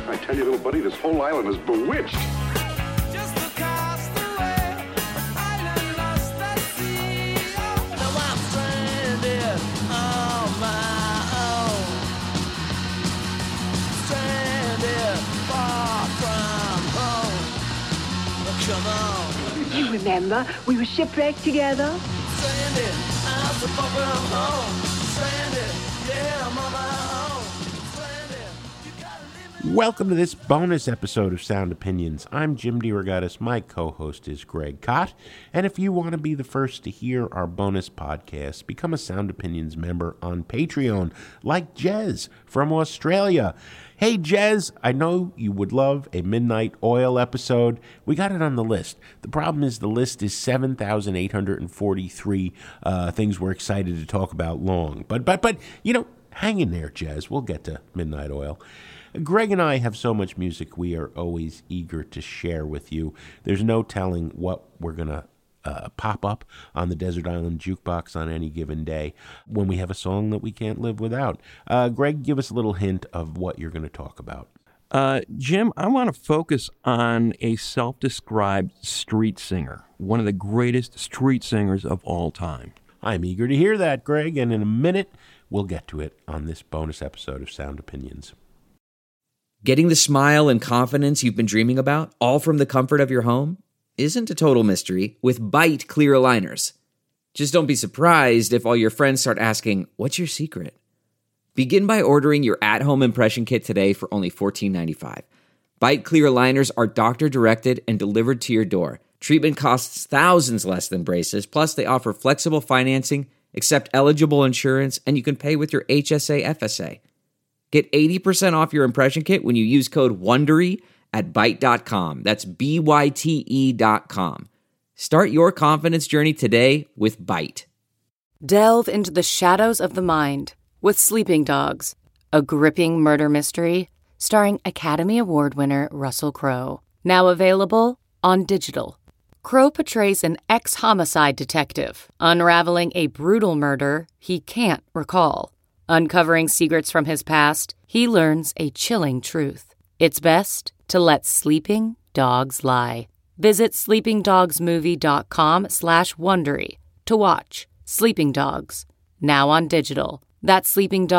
I tell you, little buddy, this whole island is bewitched. Just across the way, an island lost at sea. Now I'm stranded on my own. Stranded far from home. Come on. You remember, we were shipwrecked together. Stranded, I'm so far from home. Stranded, yeah, I'm on my own. Stranded, you gotta live in. Welcome to this bonus episode of Sound Opinions. I'm Jim DeRogatis. My co-host is Greg Kot. And if you want to be the first to hear our bonus podcast, become a Sound Opinions member on Patreon, like Jez from Australia. Hey, Jez, I know you would love a Midnight Oil episode. We got it on the list. The problem is the list is 7,843 things we're excited to talk about long. But you know, hang in there, Jez. We'll get to Midnight Oil. Greg and I have so much music we are always eager to share with you. There's no telling what we're going to pop up on the Desert Island Jukebox on any given day when we have a song that we can't live without. Greg, give us a little hint of what you're going to talk about. Jim, I want to focus on a self-described street singer, one of the greatest street singers of all time. I'm eager to hear that, Greg, and in a minute, we'll get to it on this bonus episode of Sound Opinions. Getting the smile and confidence you've been dreaming about, all from the comfort of your home, isn't a total mystery with Byte clear aligners. Just don't be surprised if all your friends start asking, "What's your secret?" Begin by ordering your at-home impression kit today for only $14.95. Byte clear aligners are doctor-directed and delivered to your door. Treatment costs thousands less than braces, plus they offer flexible financing, accept eligible insurance, and you can pay with your HSA FSA. Get 80% off your impression kit when you use code WONDERY at Byte.com. That's BYTE.com. Start your confidence journey today with Byte. Delve into the shadows of the mind with Sleeping Dogs, a gripping murder mystery starring Academy Award winner Russell Crowe. Now available on digital. Crowe portrays an ex-homicide detective unraveling a brutal murder he can't recall. Uncovering secrets from his past, he learns a chilling truth. It's best to let sleeping dogs lie. Visit sleepingdogsmovie.com/Wondery to watch Sleeping Dogs, now on digital. That's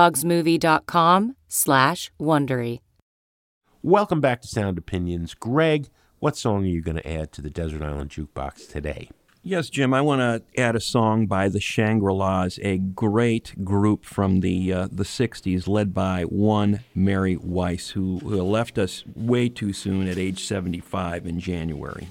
sleepingdogsmovie.com/Wondery. Welcome back to Sound Opinions. Greg, what song are you going to add to the Desert Island Jukebox today? Yes, Jim, I want to add a song by the Shangri-Las, a great group from the 60s, led by one Mary Weiss, who left us way too soon at age 75 in January.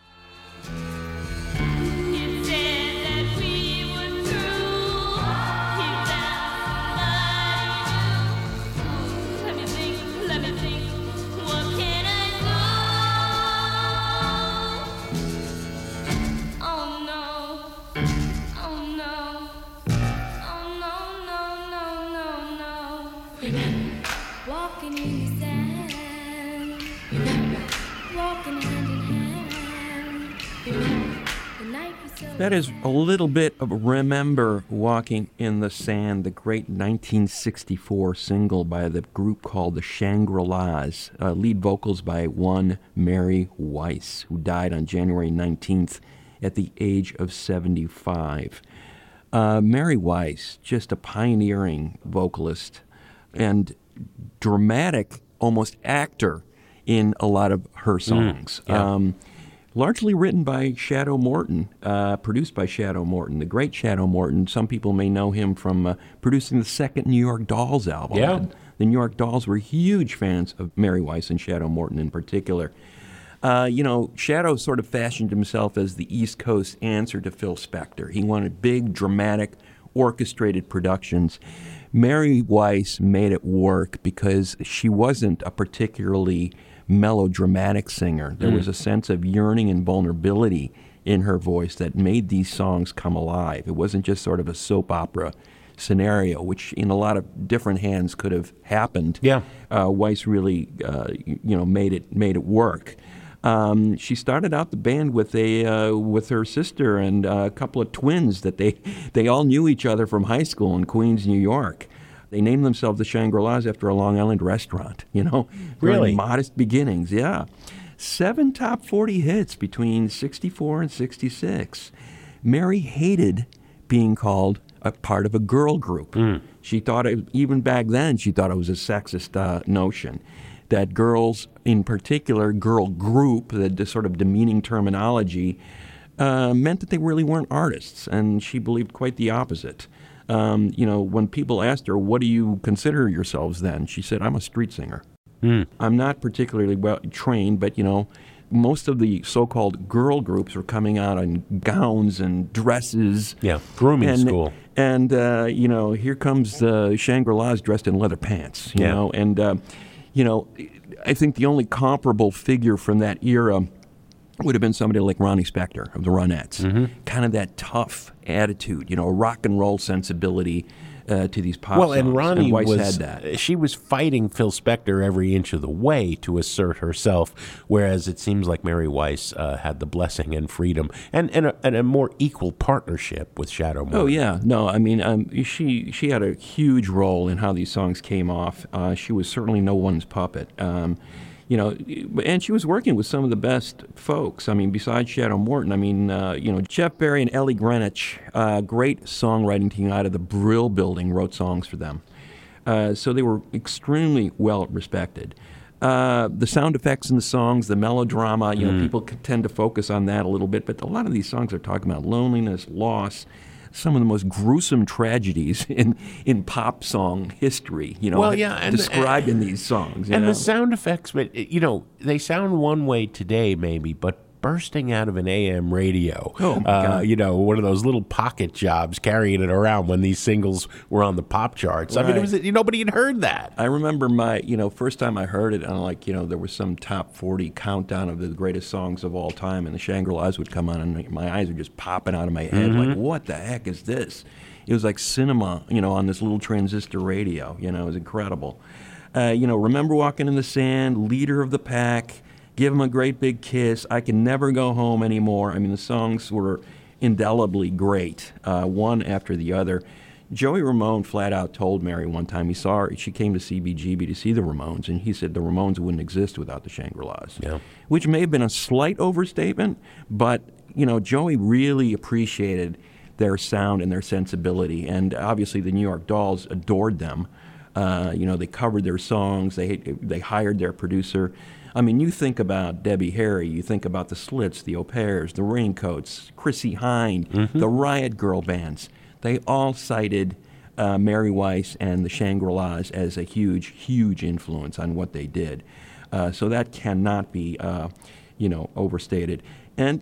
Walking in the sand. Remember, walking hand in hand. Remember, the night we saw. That is a little bit of Remember Walking in the Sand, the great 1964 single by the group called the Shangri-Las, lead vocals by one Mary Weiss, who died on January 19th at the age of 75. Mary Weiss, just a pioneering vocalist and dramatic, almost actor in a lot of her songs. Largely written by Shadow Morton, produced by Shadow Morton, the great Shadow Morton. Some people may know him from producing the second New York Dolls album. Yeah. The New York Dolls were huge fans of Mary Weiss and Shadow Morton in particular. Shadow sort of fashioned himself as the East Coast answer to Phil Spector. He wanted big, dramatic, orchestrated productions. Mary Weiss made it work because she wasn't a particularly melodramatic singer. There was a sense of yearning and vulnerability in her voice that made these songs come alive. It wasn't just sort of a soap opera scenario, which in a lot of different hands could have happened. Yeah. Weiss really, made it work. She started out the band with her sister and a couple of twins that they all knew each other from high school in Queens, New York. They named themselves the Shangri-Las after a Long Island restaurant, Very Really? modest beginnings, yeah. 7 top 40 hits between 64 and 66. Mary hated being called a part of a girl group. She thought, even back then, she thought it was a sexist notion. That girls, in particular, girl group, the sort of demeaning terminology, meant that they really weren't artists, and she believed quite the opposite. When people asked her, what do you consider yourselves then? She said, I'm a street singer. I'm not particularly well trained, but, most of the so-called girl groups were coming out in gowns and dresses. Yeah, grooming school. And, here comes the Shangri-Las dressed in leather pants, you know. And, I think the only comparable figure from that era would have been somebody like Ronnie Spector of the Ronettes. Kind of that tough attitude, rock and roll sensibility to these pop songs. And Ronnie Weiss was, had that. she was fighting Phil Spector every inch of the way to assert herself, whereas it seems like Mary Weiss had the blessing and freedom and a more equal partnership with Shadow Morton. Oh, yeah. No, I mean, she had a huge role in how these songs came off. She was certainly no one's puppet. And she was working with some of the best folks. I mean, besides Shadow Morton, Jeff Barry and Ellie Greenwich, great songwriting team out of the Brill Building, wrote songs for them. So they were extremely well respected. The sound effects in the songs, the melodrama, people tend to focus on that a little bit, but a lot of these songs are talking about loneliness, loss, some of the most gruesome tragedies in pop song history, described in these songs. The sound effects, but they sound one way today, maybe, but bursting out of an AM radio, one of those little pocket jobs, carrying it around when these singles were on the pop charts. Right. I mean, it was nobody had heard that. I remember my, first time I heard it, and there was some top 40 countdown of the greatest songs of all time, and the Shangri-Las would come on, and my eyes were just popping out of my head, like, what the heck is this? It was like cinema, on this little transistor radio. It was incredible. Remember Walking in the Sand, Leader of the Pack, Give Him a Great Big Kiss, I Can Never Go Home Anymore. I mean, the songs were indelibly great, one after the other. Joey Ramone flat out told Mary one time, he saw her, she came to CBGB to see the Ramones, and he said the Ramones wouldn't exist without the Shangri-Las. Yeah. Which may have been a slight overstatement, but, Joey really appreciated their sound and their sensibility, and obviously the New York Dolls adored them. They covered their songs, they hired their producer. I mean, you think about Debbie Harry, you think about the Slits, the Au Pairs, the Raincoats, Chrissie Hynde, the Riot Girl bands. They all cited Mary Weiss and the Shangri-Las as a huge, huge influence on what they did. So that cannot be, overstated. And,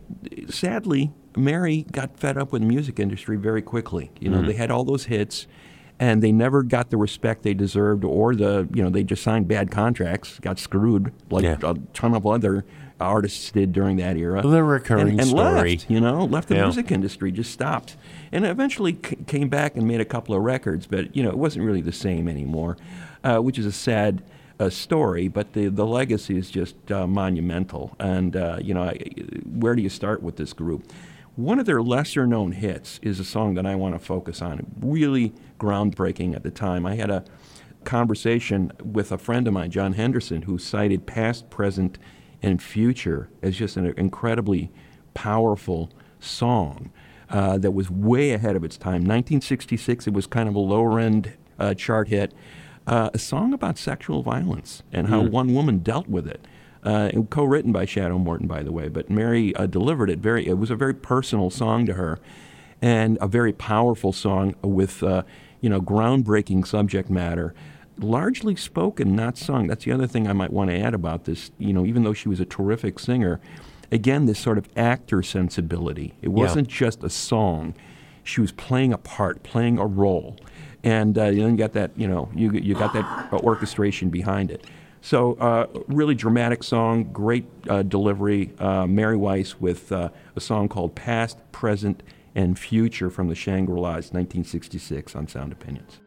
sadly, Mary got fed up with the music industry very quickly. They had all those hits, and they never got the respect they deserved, or they just signed bad contracts, got screwed, like a ton of other artists did during that era. The recurring and story. Left the music industry, just stopped. And eventually came back and made a couple of records, but, it wasn't really the same anymore, which is a sad story, but the legacy is just monumental. And, where do you start with this group? One of their lesser-known hits is a song that I want to focus on, really groundbreaking at the time. I had a conversation with a friend of mine, John Henderson, who cited Past, Present, and Future as just an incredibly powerful song that was way ahead of its time. 1966, it was kind of a lower-end chart hit, a song about sexual violence and how one woman dealt with it. Co-written by Shadow Morton, by the way, but Mary delivered it it was a very personal song to her, and a very powerful song with, groundbreaking subject matter, largely spoken, not sung. That's the other thing I might want to add about this, even though she was a terrific singer, again, this sort of actor sensibility. It wasn't just a song. She was playing a part, playing a role, and then you got that, you got that orchestration behind it. So really dramatic song, great delivery. Mary Weiss with a song called Past, Present, and Future from the Shangri-Las, 1966 on Sound Opinions.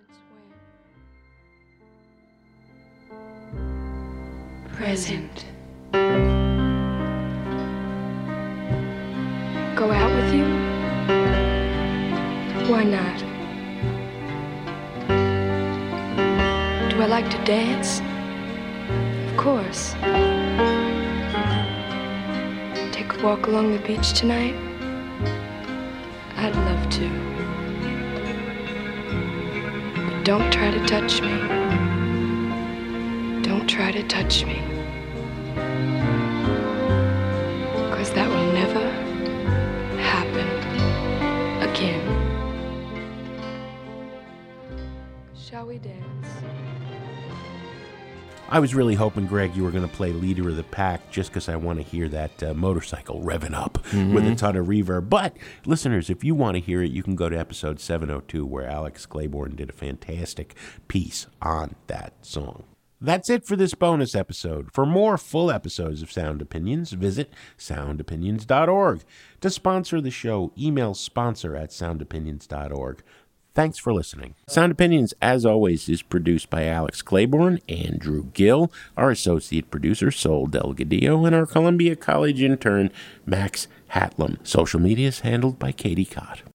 Present. Go out with you? Why not? like to dance? Of course. Take a walk along the beach tonight? I'd love to. But don't try to touch me. Don't try to touch me. 'Cause that will never happen again. Shall we dance? I was really hoping, Greg, you were going to play Leader of the Pack just because I want to hear that motorcycle revving up with a ton of reverb. But, listeners, if you want to hear it, you can go to episode 702 where Alex Claiborne did a fantastic piece on that song. That's it for this bonus episode. For more full episodes of Sound Opinions, visit soundopinions.org. To sponsor the show, email sponsor@soundopinions.org. Thanks for listening. Sound Opinions, as always, is produced by Alex Claiborne, Andrew Gill, our associate producer, Sol Delgadillo, and our Columbia College intern, Max Hatlam. Social media is handled by Katie Cott.